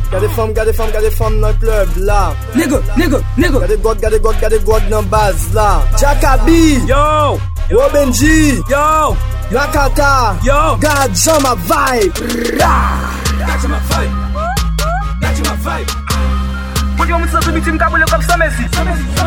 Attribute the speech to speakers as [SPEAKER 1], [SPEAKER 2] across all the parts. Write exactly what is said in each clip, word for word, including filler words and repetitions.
[SPEAKER 1] Gade femme, gade femme, gade femme dans le club là.
[SPEAKER 2] Nigga, nigga, nigga.
[SPEAKER 1] Gade god, gade god, gade god dans base là. Jackaby.
[SPEAKER 2] Yo.
[SPEAKER 1] Robin G.
[SPEAKER 2] Yo.
[SPEAKER 1] Lakata.
[SPEAKER 2] Yo.
[SPEAKER 1] God, jam my vibe.
[SPEAKER 3] Got my vibe. Got my vibe. Put your muscles to be team kabule comme ça merci. Got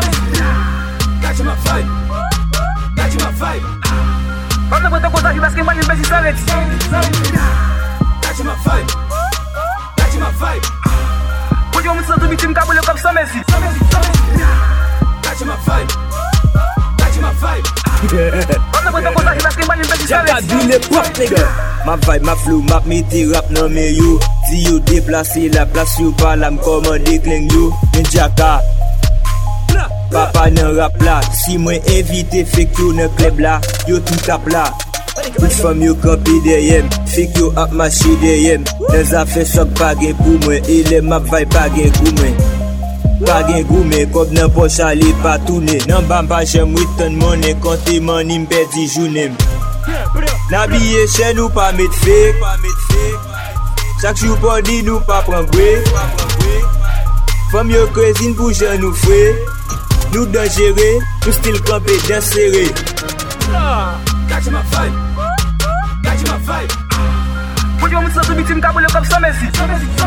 [SPEAKER 3] my vibe. Got my vibe. Quando eu tô com as rivas que mais vezes sabe. Got my vibe. Got my vibe. Put your muscles to be team kabule comme ça merci. Got my vibe. Got my vibe. Quando eu tô com as rivas que mais vezes sabe.
[SPEAKER 4] Ma vibe, ma flow, ma meti rap nan men yo. Si yo déplacé la place yo pa la m'commande cling yo. Men Jaka Papa nan rap la. Si mwen invite fek yo nan club la, yo tout tap la. Tout fam yo kampi derrière, fek yo ap mache derrière. Nan zafè sok pa gen pou mwen, e le ma vibe pa gen kou mwen. Pa gen kou men, kob nan poch ale pa toune. Nan bamba jem return money, konte money m'perdi jounem. N'habillé chez nous pas mettre fake. Chaque jour pour dire nous pas prendre break. Femme yo cuisine pour jeune nous frais. Nous dangereux, nous style campé bien serré.
[SPEAKER 3] Got my vibe. Got my vibe. Put your muscles to be team kabule comme ça merci. Got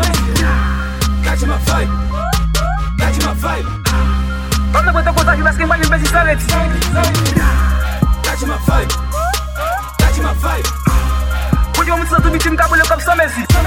[SPEAKER 3] my vibe. Got my vibe. Quando eu tô com as rivas que mais vezes sabe. Got my vibe. My vibe. Put your muscles to be team kabule comme ça merci. Got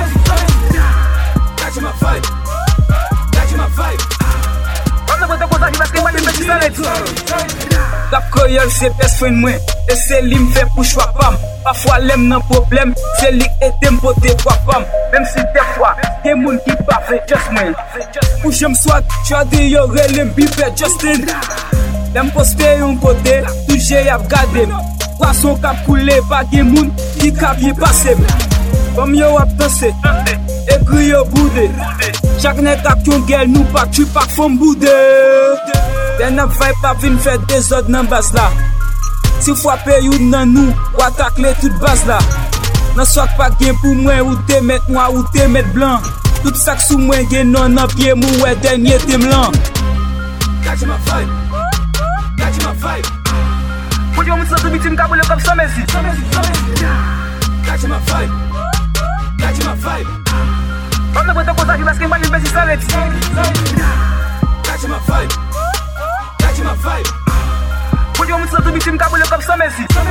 [SPEAKER 3] my vibe. Got my vibe. Quando eu tô com as rivas que mais vezes sabe.
[SPEAKER 2] La koyol c'est best friend moi. Et c'est lui me fait pour choix pam. Parfois l'aime nan problème, c'est lui et t'aime poter quoi pam. Même si des fois, y'a moun qui pas fait just moi. Ou j'aime soit, tu as dit yo relem bipe Justin. L'aime poster yon côté, tout j'ai y'a gardé. Poisson cap coulé, pas de moun qui cap y passer. Comme yo ap danser, écrit yo boudé. Chaque net a ton gueule, nous pas tu pas femme boudé. Den n'a vibe pas vin faire des autres nan bas là. Si frappe you nan nous, ou attaquer toute base là. Nan soit pas gain pour moi ou te mettre noir ou te mettre blanc. Tout ça sous moi gain non nan pied mou ouais dernier tem blanc.
[SPEAKER 3] Got my vibe. Got my vibe. Put your muscles to be team kabule comme ça merci. Got my vibe. Got my vibe. Quando eu tô com as rivas que mais vezes sabe. Got my vibe. Got my vibe. Put your muscles to be team kabule comme ça merci. Got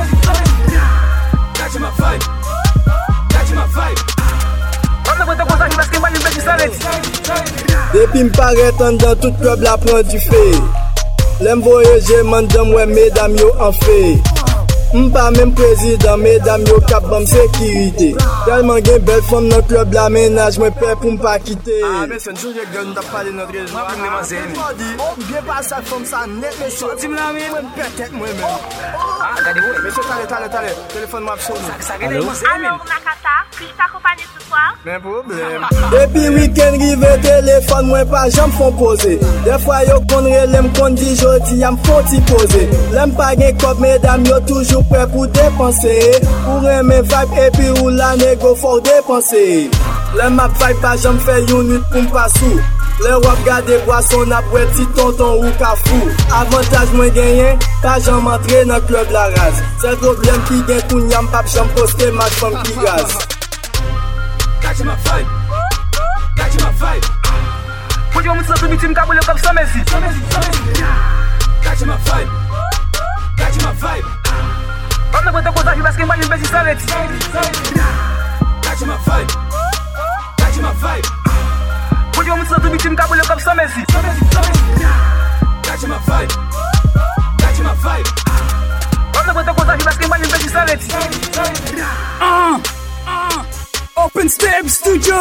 [SPEAKER 3] my vibe. Got my vibe. Quando eu tô com as rivas que mais vezes sabe.
[SPEAKER 1] Depuis m'paraît dans tout club la prend du fait. L'aime voyager, mandam ouais mesdames yo en fait. M'pas même président, mesdames yo cap bam sécurité. Tellement gen belle femme dans club la ménage, moi peur pour m'pas quitter.
[SPEAKER 5] Ah mais c'est une journée que nous t'a parlé notre région. Moi pour me manger. Oh bien pas ça femme ça net monsieur.
[SPEAKER 2] Dis-moi là mais
[SPEAKER 5] moi peut-être moi même.
[SPEAKER 2] ah regardez vous.
[SPEAKER 5] Monsieur t'allez t'allez t'allez. Téléphone m'a sonné.
[SPEAKER 2] Ça gagne moi
[SPEAKER 6] Alors, Nakata, puis-je t'accompagner ce soir?
[SPEAKER 5] Mais problème.
[SPEAKER 1] Depuis week-end rive téléphone moi pas jamais font poser. Des fois yo kon relem kon di jodi yam font ti poser. L'aime pas gen cop mesdames yo toujours prêt pour dépenser. Pour aimer vibe et puis ou la négo faut dépenser. L'aime ma vibe pas jamais fait une nuit pour m'pas sous. Le wap gade boisson après petit tonton ou kafou. Avantage moins gagné, pas jamais entrer dans club la race. C'est le problème qui gagne tout nyam pas jamais poster ma femme qui gaz.
[SPEAKER 3] Got my vibe. Got my vibe. Put your muscles to be team kabule comme ça merci. Got my vibe. Got my vibe. Quando eu tô com as rivas que mais vezes sabe. Got my vibe. Got my vibe. Put your muscles to be team kabule comme ça merci. Got my vibe. Got my vibe. Quando eu tô com as rivas que mais vezes sabe.
[SPEAKER 2] Ah, ah. Open Step Studio,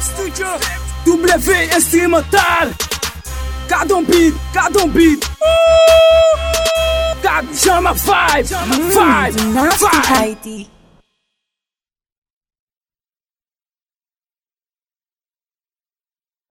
[SPEAKER 2] W instrumental. Cadon beat, cadon beat. God, jam my vibe, vibe, vibe.